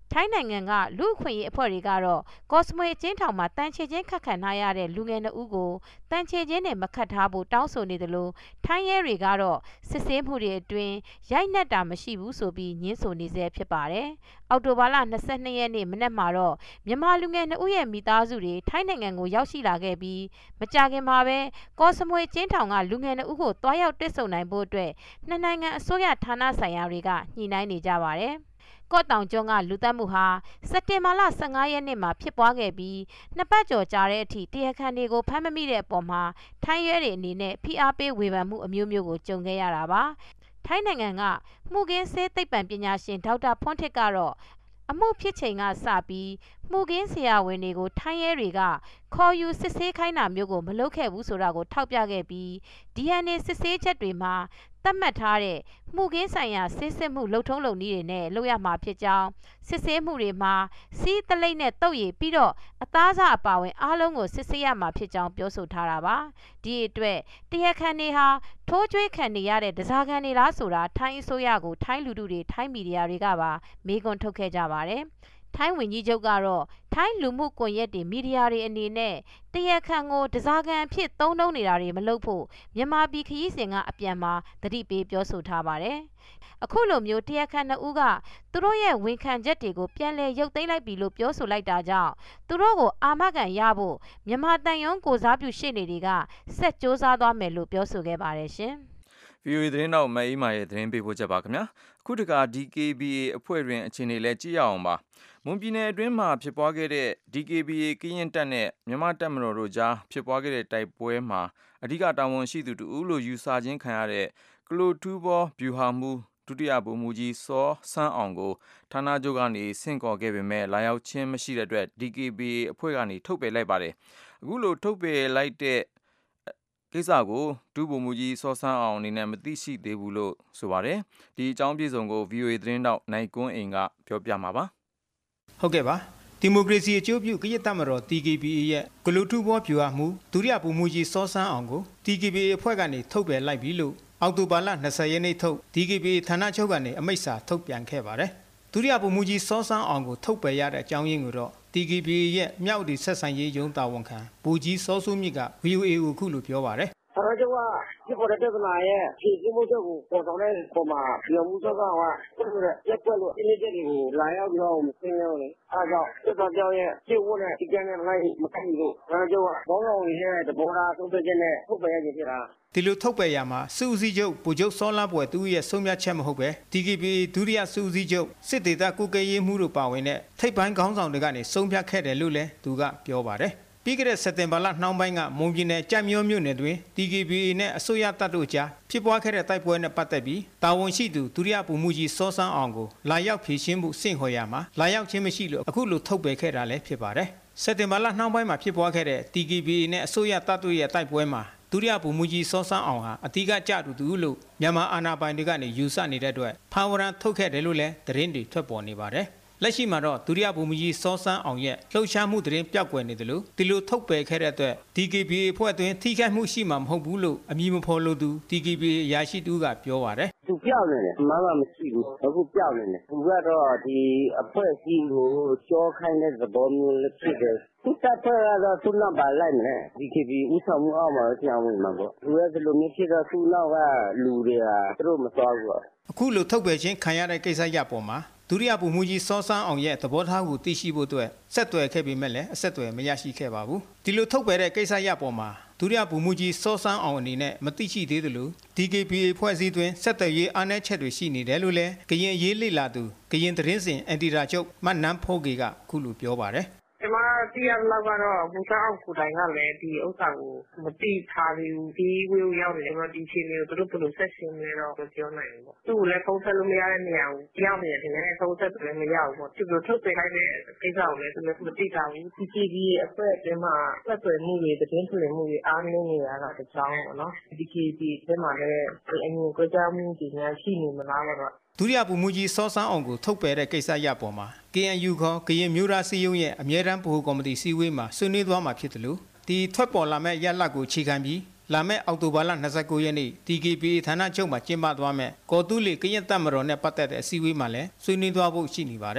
ထိုင်းနိုင်ငံကလူ့အခွင့်အရေးအဖွဲ့တွေကတော့ကော့စမွေအကျဉ်းထောင်မှာတန်ချေချင်းခတ်ခံထားရတဲ့လူငယ်2ဦးကိုတန်ချေချင်းနဲ့မခတ်ထားဖို့တောင်းဆိုနေတယ်လို့ထိုင်းရဲတွေကတော့စစ်ဆေးမှုတွေအတွင်းရိုက်နှက်တာမရှိဘူးဆိုပြီးညှင်းဆိုနေဆဲဖြစ်ပါတယ်။အောက်တိုဘာလ22ရက်နေ့မနက်မှာတော့မြန်မာလူငယ်2ဦးရဲ့မိသားစုတွေထိုင်းနိုင်ငံကိုရောက်ရှိလာခဲ့ပြီးမကြာခင်မှာပဲကော့စမွေအကျဉ်းထောင်ကလူငယ်2ဦးကိုတွားရောက်တွေ့ဆုံနိုင်ဖို့အတွက်နှစ်နိုင်ငံအစိုးရဌာနဆိုင်ရာတွေကညှိနှိုင်းနေကြပါတယ်။ကော့တောင်ကျွန်းကလူသတ်မှုဟာစက်တင်ဘာလ15ရက်နေ့မှာဖြစ်ပွားခဲ့ပြီးနှစ်ပတ်ကျော်ကြာတဲ့အထိတရားခံတွေကိုဖမ်းမမိတဲ့အပေါ်မှာထိုင်းရဲတွေအနေနဲ့ဖိအားပေးဝေဖန်မှုအမျိုးမျိုးကိုကြုံခဲ့ရတာပါထိုင်းနိုင်ငံကမှုခင်းဆေးသိပ္ပံပညာရှင်ဒေါက်တာဖွန်ထစ်ကတော့အမှုဖြစ်ချိန်ကစပြီးမှုခင်းဆရာဝန်တွေကိုထိုင်းရဲတွေကခေါ်ယူစစ်ဆေးခိုင်းတာမျိုးကိုမလုပ်ခဲ့ဘူးဆိုတာကိုထောက်ပြခဲ့ပြီး DNA စစ်ဆေးချက်တွေမှာသတ်မှတ်ထားတဲ့မှုခင်းဆိုင်ရာဆေးစစ်မှုလုပ်ထုံးလုပ်နည်းတွေနဲ့လုပ်ရမှာဖြစ်ကြောင်းစစ်ဆေးမှုတွေမှာစီးတလိမ့်နဲ့တုပ်ရည်ပြီးတော့အသားစားအပါဝင်အားလုံးကိုစစ်ဆေးရမှာဖြစ်ကြောင်းပြောဆိုထားတာပါဒီအတွက်တရားခံတွေဟာထိုးကြွေးခံနေရတဲ့ဒဇာခံတွေလားဆိုတာထိုင်းအစိုးရကိုထိုင်းလူထုတွေထိုင်းမီဒီယာတွေကပါမေးခွန်းထုတ်ခဲ့ကြပါတယ်ထိုင်းဝန်ကြီးချုပ်ကတော့ထိုင်းလူမှုကွန်ရက်တွေမီဒီယာတွေအနေနဲ့တရားခံကိုဒဇာခံအဖြစ်သုံးနှုန်းနေတာတွေမလုပ်ဖို့မြန်မာပြည်ခရီးစဉ်ကအပြန်မှာသတိပေးပြောဆိုထားပါတယ်။အခုလိုမျိုးတရားခံ2ဦးကသူတို့ရဲ့ဝန်ခံချက်တွေကိုပြန်လည်ရုပ်သိမ်းလိုက်ပြီလို့ပြောဆိုလိုက်တာကြောင့်သူတို့ကိုအာမခံရဖို့မြန်မာတန်ယုံကိုစားပြုရှေ့နေတွေကဆက်စ조사သွားမယ်လို့ပြောဆိုခဲ့ပါတယ်ရှင်။ VOA သတင်းတော့မအေးမာရဲ့သတင်းပေးပို့ချက်ပါခင်ဗျာအခုတခါ DKBA အဖွဲ့တွင်အခြေအနေလဲကြည့်ရအောင်ပါမွန်ပြည်နယ်အတွင်းမှာဖြစ်ပွားခဲ့တဲ့ DKBA ကရင်တပ်နဲ့မြန်မာတပ်မတော်တို့ကြားဖြစ်ပွားခဲ့တဲ့တိုက်ပွဲမှာအဓိကတာဝန်ရှိသူတူလို့ယူဆခြင်းခံရတဲ့ကလိုထူးဘောဗျူဟာမှုဒုတိယဗိုလ်မှူးကြီးစောဆန်းအောင်ကိုဌာနချုပ်ကနေဆင့်ခေါ်ခဲ့ပေမဲ့လာရောက်ခြင်းမရှိတဲ့အတွက် DKBA အဖွဲ့ကနေထုတ်ပယ်လိုက်ပါတယ်အခုလိုထုတ်ပယ်လိုက်တဲ့ကိစ္စကိုဒုဗိုလ်မှူးကြီးစောဆန်းအောင်အနေနဲ့မသိရှိသေးဘူးလို့ဆိုပါတယ်ဒီအကြောင်းပြည့်စုံကို VOA သတင်းတောက်နိုင်ကွန်းအိမ်ကပြောပြမှာပါဟုတ်ကဲ့ပါဒီမိုကရေစီအကျိုးပြုကရစ်တပ်မတော် DKBA ရဲ့ဂလူထုဘောဗျူဟာမှုဒုတိယဗိုလ်မှူးကြီးစောဆန်းအောင်ကို DKBA အဖွဲ့ကနေထုတ်ပယ်လိုက်ပြီလို့အောက်တိုဘာလ20ရက်နေ့ထုတ် DKBA ဌာနချုပ်ကနေအမိန့်စာထုတ်ပြန်ခဲ့ပါတယ်ဒုတိယဗိုလ်မှူးကြီးစောဆန်းအောင်ကိုထုတ်ပယ်ရတဲ့အကြောင်းရင်းကိုတော့ DKBA ရဲ့မြောက်ဒီဆက်ဆံရေးရုံးတာဝန်ခံဗိုလ်ကြီးစောစိုးမြင့်က VOA ကိုခုလိုပြောပါတယ်ဌာနချုပ်ကဒီပေါ်တဲ့ပြဿနာရဲ့ဖြေရှင်းမှုချက်ကိုပေါ်ဆောင်တဲ့ပုံမှာပြောမှုစောကသူတို့ရဲ့ရက်ွက်လို့အင်းချက်တွေကိုလာရောက်ပြီးတော့မသိရဘူးလေအဲဒါကြောင့်သက်သာပြောင်းရဲ့ကျင့်ဝတ်နဲ့ဒီကနေ့လိုက်မကိုက်လို့ဌာနချုပ်ကဘောင်းတော်ရဲ့တဘောသားသုံးသက်ချက်နဲ့ထုတ်ပယ်ရခြင်းဖြစ်တာဒီလိုထုတ်ပယ်ရမှာစုဦးစီးချုပ်ဗိုလ်ချုပ်စောလပွဲသူရဲ့ဆုံးဖြတ်ချက်မဟုတ်ပဲ DKBA ဒုတိယစုဦးစီးချုပ်စစ်ဒေသကုကရေးမှုတို့ပါဝင်တဲ့ထိပ်ပိုင်းခေါင်းဆောင်တွေကနေဆုံးဖြတ်ခဲ့တယ်လို့လည်းသူကပြောပါတယ်ပြီးခဲ့တဲ့စက်တင်ဘာလနှောင်းပိုင်းကမွန်ပြည်နယ်ကြိုက်မြို့မြို့နယ်တွင် DKBA နဲ့အစိုးရတပ်တို့ကြားဖြစ်ပွားခဲ့တဲ့တိုက်ပွဲနဲ့ပတ်သက်ပြီးတာဝန်ရှိသူဒုတိယဗိုလ်မှူးကြီးစောဆန်းအောင်ကိုလာရောက်ဖြေရှင်းမှုစင့်ခေါ်ရမှာလာရောက်ခြင်းမရှိလို့အခုလိုထုတ်ပယ်ခဲ့တာလည်းဖြစ်ပါတယ်စက်တင်ဘာလနှောင်းပိုင်းမှာဖြစ်ပွားခဲ့တဲ့ DKBA နဲ့အစိုးရတပ်တို့ရဲ့တိုက်ပွဲမှာဒုတိယဗိုလ်မှူးကြီးစောဆန်းအောင်ဟာအတိကကြတူလို့မြန်မာအာဏာပိုင်တွေကနေယူဆနေတဲ့အတွက်ဖမ်းဝရမ်းထုတ်ခဲ့တယ်လို့လည်းသတင်းတွေထွက်ပေါ်နေပါတယ်လက်ရှိမှာတော့ဒုတိယဗိုလ်မှူးကြီးစောဆန်းအောင်ရဲ့လှုပ်ရှားမှုသတင်းပျောက်ကွယ်နေတယ်လို့ဒီလိုထုတ်ပယ်ခဲ့တဲ့အတွက် DKBA အဖွဲ့အတွင်းထိခိုက်မှုရှိမှာမဟုတ်ဘူးလို့အမည်မဖော်လို့သူ DKBA ရာရှိတူကပြောပါတယ်သူပြောက်နေတယ်မှန်မှမရှိဘူးအခုပြောက်နေတယ်သူကတော့ဒီအဖွဲ့အစည်းကိုကြောခိုင်းတဲ့သဘောမျိုးလည်းဖြစ်တယ်သူတပ်ဖွဲ့ကတော့သူ့နောက်ပါလိုက်မယ် DKBA ဥဆောင်မှုအောက်မှာကြောင်းဝင်မှာပေါ့သူရဲ့ဒီလိုမျိုးဖြစ်တော့သူ့နောက်ကလူတွေကသူတို့မသွားဘူးအခုလိုထုတ်ပယ်ခြင်းခံရတဲ့ကိစ္စရပေါ်မှာဒုတိယဗိုလ်မှူးကြီးစောဆန်းအောင်ရဲ့သဘောထားကိုသိရှိဖို့အတွက်ဆက်သွယ်ခဲ့ပေမဲ့လည်းအဆက်အသွယ်မရရှိခဲ့ပါဘူးဒီလိုထုတ်ပယ်တဲ့ကိစ္စရပေါ်မှာဒုတိယဗိုလ်မှူးကြီးစောဆန်းအောင်အနေနဲ့မသိရှိသေးသလို DKBA ဖွဲ့စည်းတွင်ဆက်သွယ်ရေးအားနည်းချက်တွေရှိနေတယ်လို့လည်းကရင်ရေးလေ့လာသူကရင်သတင်းစဉ်အန်တီရာချုပ်မနန်းဖိုးကေကခုလိုပြောပါတယ်ဒီမှာသိရလောက်ကတော့ဘူစာအောင်ကိုတိုင်ကလည်းဒီဥစ္စာကိုမသိထားသေးဘူးဒီဝေးရောက်တယ်တော့ဒီချင်းမျိုးတို့ဘယ်လိုဆက်ရှင်လဲတော့ပြောနိုင်ဘူးပေါ့သူ့ကိုလည်းဖုန်းဆက်လို့မရတဲ့နေရာကိုရောက်နေတယ်ဒီနေ့ဖုန်းဆက်လည်းမရဘူးပေါ့သူတို့ထုတ်ပေးလိုက်တဲ့ကိစ္စကိုလည်းသူလည်းမသိတာဘူး DKB အဖွဲ့အတွင်းမှာဆက်သွယ်မှုတွေသတင်းထုတ်လွှင့်မှုတွေအားနည်းနေတာကတစ်ကြောင်းပေါ့နော် DKB အတွင်းမှာလည်းအငြင်းကြကြမှုတွေများရှိနေမလားတော့ဒုတိယဗိုလ်မှူးကြီးစောဆန်းအောင်ကိုထုတ်ပယ်တဲ့ကိစ္စရပေါ်မှာ KNU ခေါ်ကရင်မျိုးသားစည်းရုံးရဲ့အမြဲတမ်းဗဟိုကော်မတီစည်းဝေးမှာဆွေးနွေးသွားမှာဖြစ်တယ်လို့ဒီထွက်ပေါ်လာမဲ့ရလဒ်ကိုခြေခံပြီးလာမဲ့အောက်တိုဘာလ29ရက်နေ့ DKBA ဌာနချုပ်မှာကျင်းပသွားမဲ့ကော်တူးလီကရင်တပ်မတော်နဲ့ပတ်သက်တဲ့အစည်းအဝေးမှာလည်းဆွေးနွေးသွားဖို့ရှိနေပါတယ်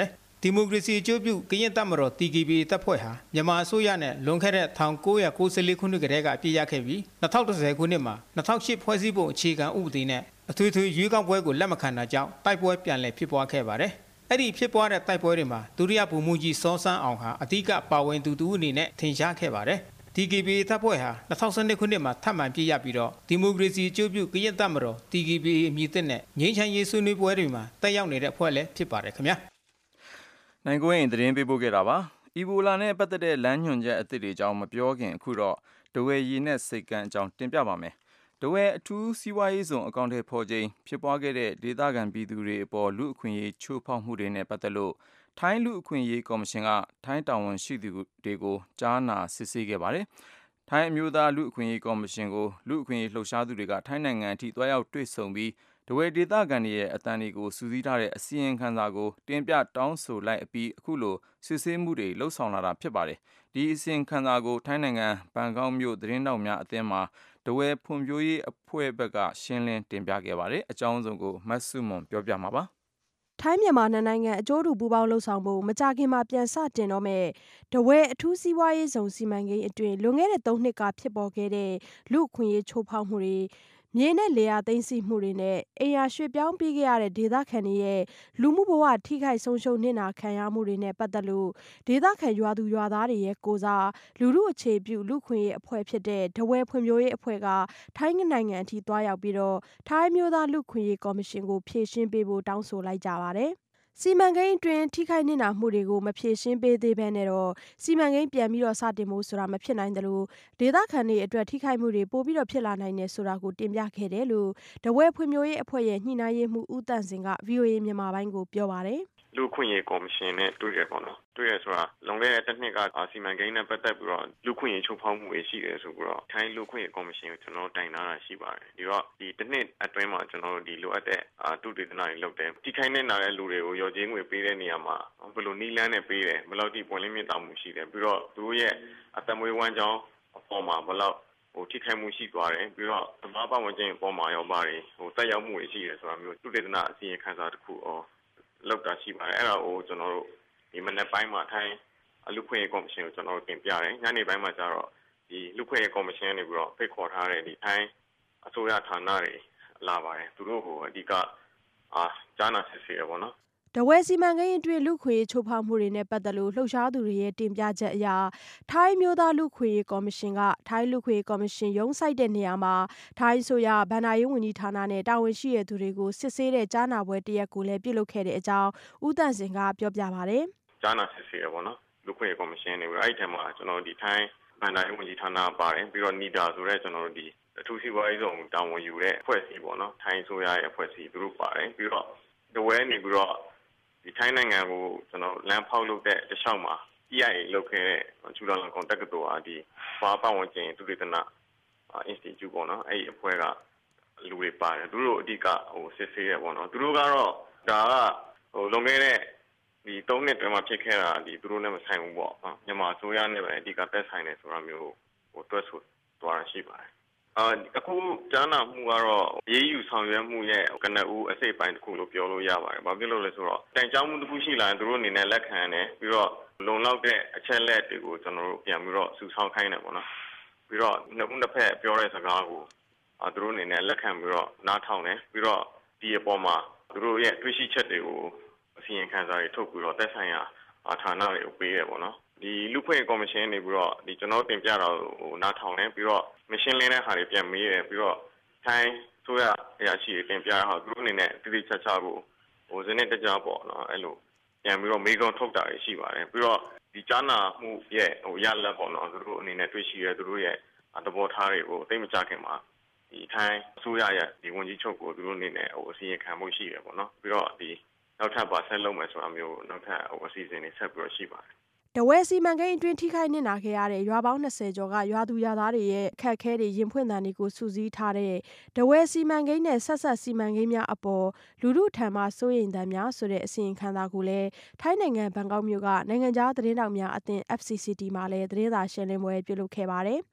ဒီမိုကရေစီအကျိုးပြုကရင်တပ်မတော် TKB တပ်ဖွဲ့ဟာမြန်မာအစိုးရနဲ့လွန်ခဲ့တဲ့1994ခုနှစ်ကတည်းကအပြစ်ရခဲ့ပြီး2010ခုနှစ်မှာ2008ဖွဲ့စည်းပုံအခြေခံဥပဒေနဲ့အထွေထွေရွေးကောက်ပွဲကိုလက်မခံတာကြောင့်တိုက်ပွဲပြန်လည်ဖြစ်ပွားခဲ့ပါတယ်။အဲ့ဒီဖြစ်ပွားတဲ့တိုက်ပွဲတွေမှာဒုတိယဗိုလ်မှူးကြီးစောစန်းအောင်ဟာအဓိကပါဝင်သူတူအနေနဲ့ထင်ရှားခဲ့ပါတယ်။ TKB တပ်ဖွဲ့ဟာ2012ခုနှစ်မှာထပ်မံပြည့်ရပြီးတော့ဒီမိုကရေစီအကျိုးပြုကရင်တပ်မတော် TKB အမည်သစ်နဲ့ငြိမ်းချမ်းရေးဆွေးနွေးပွဲတွေမှာတက်ရောက်နေတဲ့အဖွဲ့လည်းဖြစ်ပါတယ်ခင်ဗျာ။နိုင်ကိုရင်သတင်းပေးပို့ခဲ့တာပါ။အီဘိုလာနဲ့ပတ်သက်တဲ့လမ်းညွှန်ချက်အသစ်တွေအကြောင်းမပြောခင်အခုတော့ဒဝယ်ရည်နဲ့စိတ်ကန်းအကြောင်းတင်ပြပါမယ်။ဒဝယ်အထူးစီးပွားရေးဇုံအကောင့်ထဲပေါ်ချိန်ဖြစ်ပွားခဲ့တဲ့ဒေသခံပြည်သူတွေအပေါ်လူအခွင့်အရေးချိုးဖောက်မှုတွေနဲ့ပတ်သက်လို့ထိုင်းလူအခွင့်အရေးကော်မရှင်ကထိုင်းတာဝန်ရှိသူတွေကိုကြားနာစစ်ဆေးခဲ့ပါတယ်။ထိုင်းအမျိုးသားလူအခွင့်အရေးကော်မရှင်ကိုလူအခွင့်အရေးလှုပ်ရှားသူတွေကထိုင်းနိုင်ငံအထိတွားရောက်တွေ့ဆုံပြီးဒဝယ်ဒေသခံတွေရဲ့အသံတွေကိုစူးစီးထားတဲ့အစီရင်ခံစာကိုတင်ပြတောင်းဆိုလိုက်အပြီးအခုလိုစစ်ဆေးမှုတွေလှုပ်ဆောင်လာတာဖြစ်ပါတယ်။ဒီအစီရင်ခံစာကိုထိုင်းနိုင်ငံဘန်ကောက်မြို့သတင်းတောက်များအသင်းမှာဒဝယ်ဖွံ့ဖြိုးရေးအဖွဲ့ဘက်ကရှင်းလင်းတင်ပြခဲ့ပါတယ်။အကြောင်းစုံကိုမတ်စုမွန်ပြောပြမှာပါ။ထိုင်းမြန်မာနိုင်ငံအကျိုးတူပူးပေါင်းလှုပ်ဆောင်ဖို့မကြခင်မှာပြန်စတင်တော့မဲ့ဒဝယ်အထူးစီးပွားရေးဇုံစီမံကိန်းအတွင်းလွန်ခဲ့တဲ့3နှစ်ကဖြစ်ပေါ်ခဲ့တဲ့လူအခွင့်အရေးချိုးဖောက်မှုတွေမြေနဲ့လေယာသိမ်းဆည်းမှုတွေနဲ့အိမ်ယာရွှေ့ပြောင်းပြီးခဲ့ရတဲ့ဒေသခံတွေရဲ့လူမှုဘဝထိခိုက်ဆုံးရှုံးနစ်နာခံရမှုတွေနဲ့ပတ်သက်လို့ဒေသခံရွာသူရွာသားတွေရဲ့ကိုစားလူမှုအခြေပြုလူခွင့်ရေးအဖွဲ့ဖြစ်တဲ့ဒဝယ်ဖွံ့ဖြိုးရေးအဖွဲ့ကထိုင်းနိုင်ငံအထိတွားရောက်ပြီးတော့ထိုင်းမျိုးသားလူခွင့်ရေးကော်မရှင်ကိုဖြေရှင်းပေးဖို့တောင်းဆိုလိုက်ကြပါတယ်။စီမံကိန်းအတွင်းထိခိုက်နစ်နာမှုတွေကိုမဖြေရှင်းပေးသေးဘဲနဲ့တော့စီမံကိန်းပြန်ပြီးတော့စတင်ဖို့ဆိုတာမဖြစ်နိုင်တယ်လို့ဒေသခံတွေအတွက်ထိခိုက်မှုတွေပိုပြီးတော့ဖြစ်လာနိုင်တယ်ဆိုတာကိုတင်ပြခဲ့တယ်လို့ဒဝယ်ဖွံ့ဖြိုးရေးအဖွဲ့ရဲ့ညှိနှိုင်းရေးမှူးဦးတန့်စင်က VOA မြန်မာပိုင်းကိုပြောပါတယ်လူခွင့်ရေးကော်မရှင်နဲ့တွေ့ရပေါ့နော်တွေ့ရဆိုတာလွန်ခဲ့တဲ့တစ်နှစ်ကစီမံကိန်းနဲ့ပတ်သက်ပြီးတော့လူခွင့်ရေးချုပ်ဖောက်မှုတွေရှိတယ်ဆိုပြီးတော့ထိုင်းလူခွင့်ရေးကော်မရှင်ကိုကျွန်တော်တိုင်ထားတာရှိပါတယ်ဒီတော့ဒီတစ်နှစ်အတွင်းမှာကျွန်တော်တို့ဒီလိုအပ်တဲ့သူတေသနာတွေလုပ်တယ်ထိခိုက်နေတာတဲ့လူတွေကိုရော်ချင်းငွေပေးတဲ့နေရာမှာဘယ်လိုနီးလန်းနဲ့ပေးတယ်ဘယ်လောက်ထိပွင့်လင်းမြင့်တာမှုရှိတယ်ပြီးတော့သူတို့ရဲ့အသက်မွေးဝမ်းကြောင်းအပေါ်မှာဘယ်လောက်ထိခိုက်မှုရှိသွားတယ်ပြီးတော့သဘာဝပတ်ဝန်းကျင်အပေါ်မှာရောပါတယ်တက်ရောက်မှုတွေရှိတယ်ဆိုတာမျိုးသူတေသနာအစီရင်ခံစာတစ်ခုလောက်တာရှိပါတယ်အဲ့ဒါကိုကျွန်တော်တို့ဒီမနေ့ပိုင်းမှာထိုင်းလူခွင့်ရေးကော်မရှင်ကိုကျွန်တော်တို့တင်ပြတယ်ညနေပိုင်းမှာကျတော့ဒီလူခွင့်ရေးကော်မရှင်ကနေပြီးတော့ဖိတ်ခေါ်ထားတဲ့ဒီထိုင်းအစိုးရဌာနတွေလာပါတယ်သူတို့ကိုအဓိကကြားနာစစ်ဆေးရပါတော့ဒဝယ်စီမံကိန်းအတွင်းလူခွင့်ရေးချိုးဖောက်မှုတွေနဲ့ပတ်သက်လို့လှုပ်ရှားသူတွေရဲ့တင်ပြချက်အရထိုင်းမျိုးသားလူခွင့်ရေးကော်မရှင်ကထိုင်းလူခွင့်ရေးကော်မရှင်ရုံးစိုက်တဲ့နေရာမှာထိုင်းဆိုရဗန္ဒာရေးဝန်ကြီးဌာနနဲ့တာဝန်ရှိတဲ့သူတွေကိုစစ်ဆေးတဲ့ကြားနာပွဲတရက်ကိုလည်းပြုလုပ်ခဲ့တဲ့အကြောင်းဦးတန့်စင်ကပြောပြပါတယ်ကြားနာစစ်ဆေးရပါတော့လူခွင့်ရေးကော်မရှင်နေပြီးအဲ့ဒီထဲမှာကျွန်တော်ဒီထိုင်းဗန္ဒာရေးဝန်ကြီးဌာနပါတယ်ပြီးတော့NIDAဆိုတဲ့ကျွန်တော်တို့ဒီအထူးစီးပွားရေးဆောင်တာဝန်ယူတဲ့အဖွဲ့အစည်းပေါ့နော်ထိုင်းဆိုရရဲ့အဖွဲ့အစည်းသူတို့ပါတယ်ပြီးတော့ဒဝဲနေပြီးတော့ဒီထိုင်းနိုင်ငံကိုကျွန်တော်လမ်းဖောက်လုပ်တဲ့တခြားမှာ EIA လုပ်ခဲ့တဲ့ကျူလာလန်ကွန်တက်ကတော်ဒီဘာပတ်ဝန်းကျင်သူတေသနာ institute ပေါ့နော်အဲ့ဒီအဖွဲ့ကလူတွေပါတယ်သူတို့အဓိကစစ်ဆေးရပေါ့နော်သူတို့ကတော့ဒါကလွန်ခဲ့တဲ့ဒီ3နှစ်တွင်မှာဖြစ်ခဲ့တာဒီသူတို့နဲ့မဆိုင်ဘူးပေါ့မြန်မာအစိုးရနဲ့ပဲအဓိကသက်ဆိုင်တယ်ဆိုတာမျိုးတွက်ဆိုသွားတာရှိပါတယ်အခုကြားနာမှုကတော့ရေးယူဆောင်ရွက်မှုရဲ့ကနဦးအစိပ်ပိုင်းတစ်ခုလို့ပြောလို့ရပါတယ်။ဘာဖြစ်လို့လဲဆိုတော့တိုင်ကြားမှုတစ်ခုရှိလာရင်သူတို့အနေနဲ့လက်ခံတယ်ပြီးတော့လုံလောက်တဲ့အချက်လက်တွေကိုကျွန်တော်တို့ပြန်ပြီးတော့စုဆောင်းခိုင်းတယ်ပေါ့နော်။ပြီးတော့နှစ်ဦးတစ်ဖက်ပြောတဲ့စကားကိုသူတို့အနေနဲ့လက်ခံပြီးတော့နားထောင်တယ်ပြီးတော့ဒီအပေါ်မှာသူတို့ရဲ့တွေ့ရှိချက်တွေကိုအစီရင်ခံစာတွေထုတ်ပြီးတော့သက်ဆိုင်ရာဌာနတွေကိုပေးတယ်ပေါ့နော်။ဒီလူခွင့်ကော်မရှင်နေပြီးတော့ဒီကျွန်တော်တင်ပြတာကိုနားထောင်တယ်ပြီးတော့မရှင်းလင်းတဲ့ဟာတွေပြန်မေးတယ်ပြီးတော့ထိုင်းဆိုရအရာရှိတွေတင်ပြတာဟာသူတို့အနေနဲ့တိတိကျကျကိုစနစ်တကျပေါ့နော်အဲ့လိုပြန်ပြီးတော့မေးခွန်းထုတ်တာတွေရှိပါတယ်ပြီးတော့ဒီကြားနာမှုရဲ့ရလဒ်ပေါ့နော်သူတို့အနေနဲ့တွေ့ရှိရသူတို့ရဲ့သဘောထားတွေကိုအသိမချခင်မှာဒီထိုင်းဆိုရရဲ့ဒီဝန်ကြီးချုပ်ကိုသူတို့အနေနဲ့အစီရင်ခံမှုရှိတယ်ပေါ့နော်ပြီးတော့ဒီနောက်ထပ်ပါဆက်လုပ်မယ်ဆိုတာမျိုးနောက်ထပ်အစီအစဉ်တွေဆက်ပြီးတော့ရှိပါတယ်ဒဝယ်စီမံကိန်းအတွင်းထိခိုက်နစ်နာခဲ့ရတဲ့ရွာပေါင်း20ကျော်ကရွာသူရွာသားတွေရဲ့အခက်အခဲတွေရင်ဖွင့်သံတွေကိုစုစည်းထားတဲ့ဒဝယ်စီမံကိန်းနဲ့ဆက်ဆက်စီမံကိန်းများအပေါ်လူထုထံမှစိုးရိမ်သံများဆိုတဲ့အစီရင်ခံစာကိုလည်းထိုင်းနိုင်ငံဘန်ကောက်မြို့ကနိုင်ငံခြားသတင်းတောက်များအသင်း FCCT မှာလည်းသတင်းစာရှင်းလင်းပွဲပြုလုပ်ခဲ့ပါတယ်။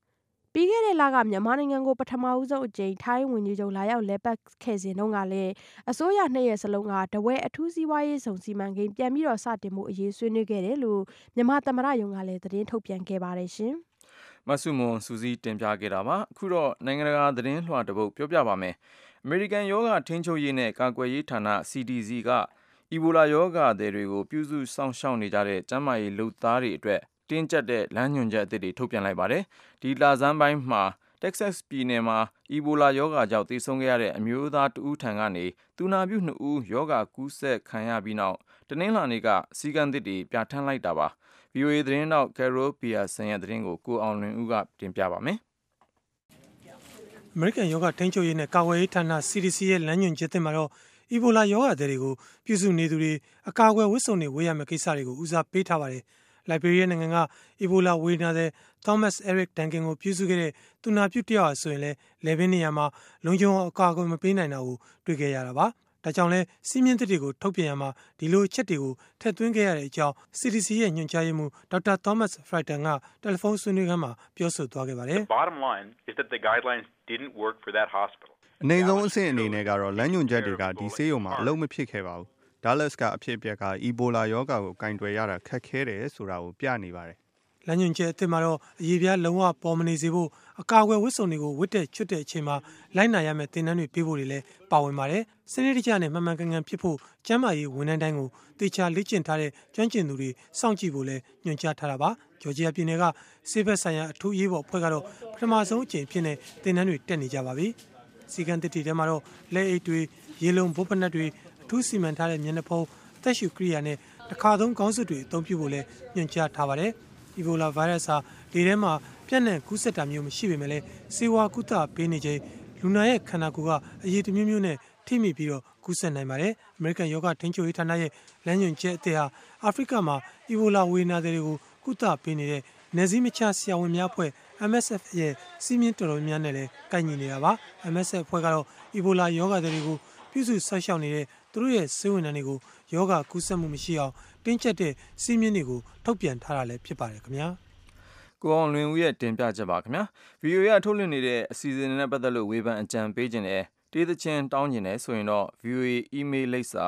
ပြီးခဲ့တဲ့လကမြန်မာနိုင်ငံကိုပထမဦးဆုံးအကြိမ်ထိုင်းဝန်ကြီးချုပ်လာရောက်လည်ပတ်ခဲ့စဉ်တုန်းကလည်းအစိုးရနှစ်ရက်စလုံးကတဝဲအထူးစီးပွားရေးဆောင်စီမံကိန်းပြန်ပြီးတော့စတင်မှုအရေးဆွေးနွေးခဲ့တယ်လို့မြန်မာသမ္မတရုံးကလည်းသတင်းထုတ်ပြန်ခဲ့ပါတယ်ရှင်မဆုမွန်စူးစီးတင်ပြခဲ့တာပါအခုတော့နိုင်ငံတကာသတင်းလွှာတစ်ပုဒ်ပြောပြပါမယ်အမေရိကန်ယောဂထိန်းချုပ်ရေးနဲ့ကာကွယ်ရေးဌာန CDC ကအီဘိုလာယောဂတွေကိုပြုစုစောင့်ရှောက်နေကြတဲ့ကျန်းမာရေးလုပ်သားတွေအတွက်တင်းကျပ်တဲ့လမ်းညွှန်ချက်အသစ်တွေထုတ်ပြန်လိုက်ပါတယ်ဒီလဆန်းပိုင်းမှာတက်ဆက်စ်ပြည်နယ်မှာအီဘိုလာယောဂါကြောင့်သေဆုံးခဲ့ရတဲ့အမျိုးသားတဦးထံကနေသူနာပြု2ဦးယောဂါကူးစက်ခံရပြီးနောက်တနင်္လာနေ့ကစီကံသစ်တွေပြဋ္ဌာန်းလိုက်တာပါ VOA သတင်းတောက် Carol Pearson ရဲ့သတင်းကိုကိုအောင်လွင်ဦးကတင်ပြပါမယ်အမေရိကန်ယောဂထိန်းချုပ်ရေးနဲ့ကာကွယ်ရေးဌာန CDC ရဲ့လမ်းညွှန်ချက်သစ်မှာတော့အီဘိုလာယောဂါတွေကိုပြုစုနေသူတွေအကာအကွယ်ဝတ်စုံတွေဝေးရမယ့်ကိစ္စတွေကိုဦးစားပေးထားပါတယ်လိုက်ဘေးရီးယားနိုင်ငံကအီဘိုလာဝေဒနာသည် Thomas Eric Duncan ကိုပြုစုခဲ့တဲ့သူနာပြုတယောက်ဟာဆိုရင်လည်းလေဘင်းနေရာမှာလုံခြုံအောင်အကာအကွယ်မပေးနိုင်တာကိုတွေ့ခဲ့ရတာပါဒါကြောင့်လဲစီးမြင့်သစ်တွေကိုထုတ်ပြန်ရမှာဒီလိုအချက်တွေကိုထည့်သွင်းခဲ့ရတဲ့အကြောင်း CDC ရဲ့ညွှန်ကြားရေးမှူးဒေါက်တာ Thomas Frighton ကတယ်လီဖုန်းဆွေးနွေးခန်းမှာပြောဆိုသွားခဲ့ပါတယ် Bottom line is that the guidelines didn't work for that hospital. အနေဆုံးအဆင့်အနေနဲ့ကတော့လမ်းညွှန်ချက်တွေကဒီဆေးရုံမှာအလုံးမဖြစ်ခဲ့ပါဘူး။ Dallas ကအဖြစ်အပျက်ကအီဘိုလာယောဂါကိုကင်တွယ်ရတာခက်ခဲတယ်ဆိုတာကိုပြနေပါတယ်လမ်းညွှန်ချက်အသစ်မှာတော့အရေးပြားလုံးဝပေါ်မနေစေဖို့အကာအကွယ်ဝတ်စုံတွေကိုဝတ်တဲ့ချွတ်တဲ့အချိန်မှာလိုက်နာရမယ့်သင်တန်းတွေပေးဖို့တွေလည်းပါဝင်ပါတယ်။စနစ်တကျနဲ့မှန်မှန်ကန်ကန်ဖြစ်ဖို့ကျန်းမာရေးဝန်ထမ်းတိုင်းကိုတေချာလေ့ကျင့်ထားတဲ့ကျွမ်းကျင်သူတွေစောင့်ကြည့်ဖို့လည်းညွှန်ကြားထားတာပါ။ဂျော်ဂျီယာပြည်နယ်ကဆေးဘက်ဆိုင်ရာအထူးရေးပေါ်အဖွဲ့ကတော့ပထမဆုံးအကြိမ်ဖြစ်တဲ့သင်တန်းတွေတက်နေကြပါပြီ။စီကံတစ်တီထဲမှာတော့လက်အိတ်တွေရေလုံဘုတ်ပနက်တွေအထူးစီမံထားတဲ့မျက်နှာဖုံးအသက်ရှူကိရိယာနဲ့တစ်ခါသုံးခေါင်းစွပ်တွေအသုံးပြုဖို့လည်းညွှန်ကြားထားပါတယ်။အီဘိုလာဗိုင်းရပ်စ်ဟာလေထဲမှာပြန့်နှံ့ကူးစက်တာမျိုးမရှိပေမဲ့လည်းဆေးဝါးကုသပေးနေချိန်လူနာရဲ့ခန္ဓာကိုယ်ကအရည်တစ်မျိုးမျိုးနဲ့ထိမိပြီးတော့ကူးစက်နိုင်ပါတယ်။အမေရိကန်ယောဂထိန်းချုပ်ရေးဌာနရဲ့လမ်းညွှန်ချက်အသစ်ဟာအာဖရိကမှာအီဘိုလာဝေဒနာတွေကိုကုသပေးနေတဲ့နယ်စည်းမခြားဆရာဝန်များအဖွဲ့ MSF ရဲ့စီးမြင့်တော်တော်များများနဲ့လည်းကိုင်ညီနေတာပါ။ MSF အဖွဲ့ကတော့အီဘိုလာယောဂတွေကိုပြုစုဆောက်ရှောက်နေတဲ့သူတို့ရဲ့ဆေးဝန်ထမ်းတွေကိုယောဂကူးစက်မှုမရှိအောင်တင်းကျပ်တဲ့စီးမြင့်တွေကိုထုတ်ပြန်ထားတာလည်းဖြစ်ပါတယ်ခင်ဗျာကိုအောင်လွင်ဦးရဲ့တင်ပြချက်ပါခင်ဗျာ VOA ကထုတ်လွှင့်နေတဲ့အစီအစဉ်နဲ့ပတ်သက်လို့ဝေဖန်အကြံပေးခြင်းနဲ့တေးသချင်းတောင်းခြင်းနဲ့ဆိုရင်တော့ VOA email လိပ်စာ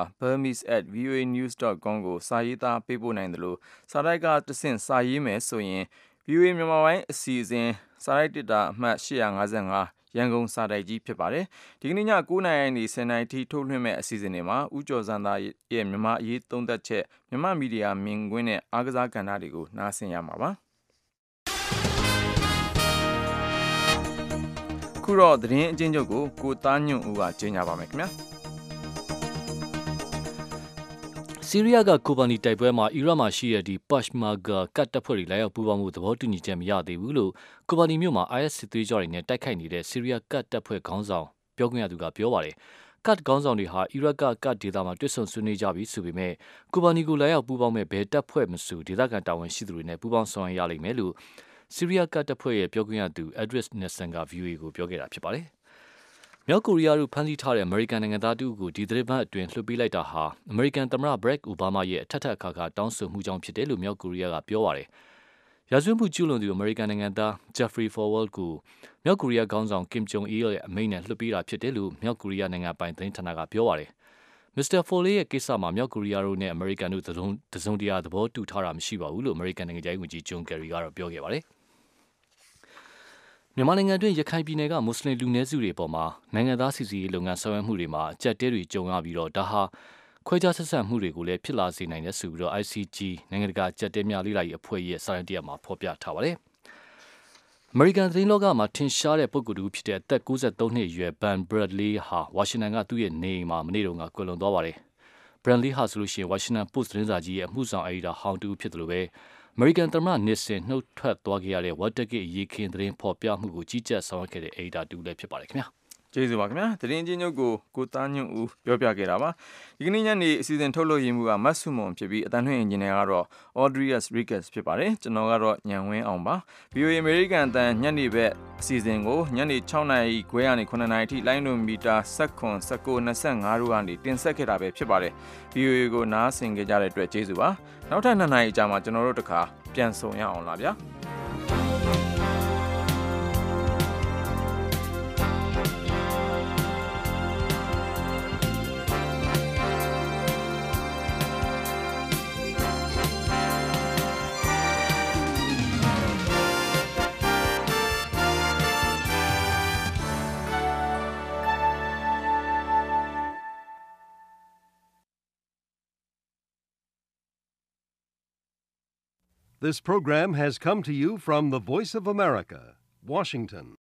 burmese@voanews.com ကိုစာရေးသားပေးပို့နိုင်တယ်လို့စာတိုက်ကတဆင့်စာရေးမယ်ဆိုရင် VOA မြန်မာပိုင်းအစီအစဉ်စာရိုက်တစ်တာအမှတ်855ရန်ကုန်စာတိုက်ကြီးဖြစ်ပါတယ်ဒီကနေ့ည9:00နာရီနေ10:00နာရီထိထုတ်လွှင့်မဲ့အစီအစဉ်တွေမှာဦးကျော်စံသားရဲ့မြန်မာအရေးသုံးသပ်ချက်မြန်မာမီဒီယာမြင်ကွင်းနဲ့အားကစားကဏ္ဍတွေကိုနားဆင်ရမှာပါခုတော့သတင်းအကျဉ်းချုပ်ကိုသားညွန့်ဦးကကြေညာပါမယ်ခင်ဗျာဆီးရီးယားကကိုဘာနီတိုက်ပွဲမှာအီရတ်မှာရှိတဲ့ပက်ရှ်မာဂါကတ်တပ်ဖွဲ့တွေလာရောက်ပူးပေါင်းမှုသဘောတူညီချက်မရသေးဘူးလို့ကိုဘာနီမြို့မှာ IS စစ်သွေးကြွတွေနဲ့တိုက်ခိုက်နေတဲ့ဆီးရီးယားကတ်တပ်ဖွဲ့ခေါင်းဆောင်ပြောခွင့်ရသူကပြောပါတယ်ကတ်ခေါင်းဆောင်တွေဟာအီရတ်ကကတ်ဒေသမှာတွစ်ဆုံဆွေးနွေးကြပြီဆိုပေမဲ့ကိုဘာနီကိုလာရောက်ပူးပေါင်းမဲ့ဘယ်တပ်ဖွဲ့မဆိုဒေသခံတာဝန်ရှိသူတွေနဲ့ပူးပေါင်းဆောင်ရွက်ရလိမ့်မယ်လို့ဆီးရီးယားကတပ်ဖွဲ့ရဲ့ပြောခွင့်ရသူ Adris Nelson က VOA ကိုပြောခဲ့တာဖြစ်ပါတယ်။မြောက်ကိုရီးယားတို့ဖမ်းဆီးထားတဲ့အမေရိကန်နိုင်ငံသားတူကိုဒီသတင်းပတ်အတွင်းလွှတ်ပေးလိုက်တာဟာအမေရိကန်သမ္မတ Barack Obama ရဲ့အထက်ထပ်အခါခါတောင်းဆိုမှုကြောင့်ဖြစ်တယ်လို့မြောက်ကိုရီးယားကပြောပါတယ်။ရာဇဝတ်မှုကျူးလွန်သူအမေရိကန်နိုင်ငံသား Jeffrey Falwell ကိုမြောက်ကိုရီးယားခေါင်းဆောင် Kim Jong Il ရဲ့အမိန့်နဲ့လွှတ်ပေးတာဖြစ်တယ်လို့မြောက်ကိုရီးယားနိုင်ငံပိုင်သတင်းဌာနကပြောပါတယ်။ Mr. Falwell ရဲ့ကိစ္စမှာမြောက်ကိုရီးယားတို့နဲ့အမေရိကန်တို့တစုံတရာသဘောတူထားတာမရှိပါဘူးလို့အမေရိကန်နိုင်ငံခြားရေးဝန်ကြီး John Kerry ကတော့ပြောခဲ့ပါတယ်။မြန်မာနိုင်ငံတွင်ရခိုင်ပြည်နယ်ကမွတ်စလင်လူနည်းစုတွေပေါ်မှာနိုင်ငံသားစီစီရေးလုပ်ငန်းဆောင်ရွက်မှုတွေမှာအကျပ်တဲတွေကြုံရပြီးတော့ဒါဟာခွဲခြားဆက်ဆံမှုတွေကိုလည်းဖြစ်လာစေနိုင်တယ်ဆိုပြီးတော့ ICG နိုင်ငံတကာအကျပ်တဲများလေ့လာရေးအဖွဲ့ရဲ့စာရင်းတရမှာဖော်ပြထားပါတယ်။ အမေရိကန်သတင်းလောကမှာထင်ရှားတဲ့ပုဂ္ဂိုလ်တူဖြစ်တဲ့အသက်63နှစ်အရွယ် Ben Bradley ဟာဝါရှင်တန်ကသူ့ရဲ့နေအိမ်မှာမနေ့တုန်းကကွယ်လွန်သွားပါတယ်။ Bradley ဟာဆိုလို့ရှိရင် Washington Post သတင်းစာကြီးရဲ့အမှုဆောင်အယ်ဒီတာဟောင်းတူဖြစ်တယ်လို့ပဲအမေရိကန်သမ္မတနစ်ဆင်နှုတ်ထွက်သွားခဲ့ရတဲ့ဝတ်တက်ကစ်ရေခင်သတင်းဖော်ပြမှုကိုကြီးကြပ်ဆောင်ရွက်ခဲ့တဲ့အယ်ဒီတာတူလည်းဖြစ်ပါတယ်ခင်ဗျာကျေးဇူးပါခင်ဗျာသတင်းချင်းချုပ်ကိုသားညွန့်ဦးပြောပြခဲ့တာပါဒီကနေ့ညနေအစီအစဉ်ထုတ်လွှင့်ရမှုကမတ်ဆုမွန်ဖြစ်ပြီးအတန်ထွင်အင်ဂျင်နီယာကတော့ Audrius Ricketts ဖြစ်ပါတယ်ကျွန်တော်ကတော့ညံဝင်းအောင်ပါ VOA American အတန်ညနေဘက်အစီအစဉ်ကိုညနေ6:00နာရီခွဲကနေ9:00နာရီထိလိုင်းနိုမီတာ19 19 25တို့ကနေတင်ဆက်ခဲ့တာပဲဖြစ်ပါတယ် VOA ကိုနားဆင်ကြတဲ့အတွက်ကျေးဇူးပါနောက်ထပ်2နာရီကြာမှကျွန်တော်တို့တခါပြန်ဆုံရအောင်လားဗျာ This program has come to you from the Voice of America, Washington.